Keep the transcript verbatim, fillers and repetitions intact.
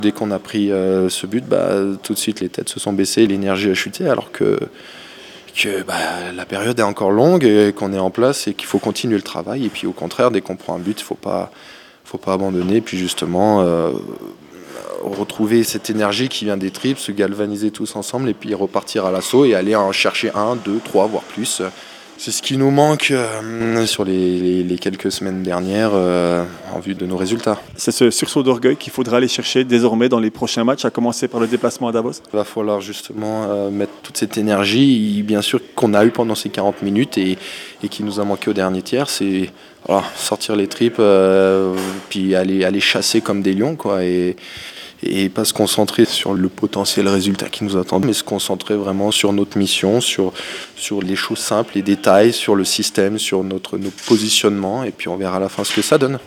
Dès qu'on a pris euh, ce but, bah, tout de suite les têtes se sont baissées, l'énergie a chuté, alors que, que bah, la période est encore longue et qu'on est en place et qu'il faut continuer le travail. Et puis au contraire, dès qu'on prend un but, il ne faut pas, faut pas abandonner. Et puis justement, euh, retrouver cette énergie qui vient des tripes, se galvaniser tous ensemble et puis repartir à l'assaut et aller en chercher un, deux, trois, voire plus. C'est ce qui nous manque euh, sur les, les, les quelques semaines dernières euh, en vue de nos résultats. C'est ce sursaut d'orgueil qu'il faudra aller chercher désormais dans les prochains matchs, à commencer par le déplacement à Davos. Il va falloir justement euh, mettre toute cette énergie, bien sûr, qu'on a eue pendant ces quarante minutes et, et qui nous a manqué au dernier tiers. C'est voilà, sortir les tripes, euh, puis aller, aller chasser comme des lions, quoi, et, et pas se concentrer sur le potentiel résultat qui nous attend, mais se concentrer vraiment sur notre mission, sur, sur les choses simples, les détails, sur le système, sur notre, nos positionnements, et puis on verra à la fin ce que ça donne.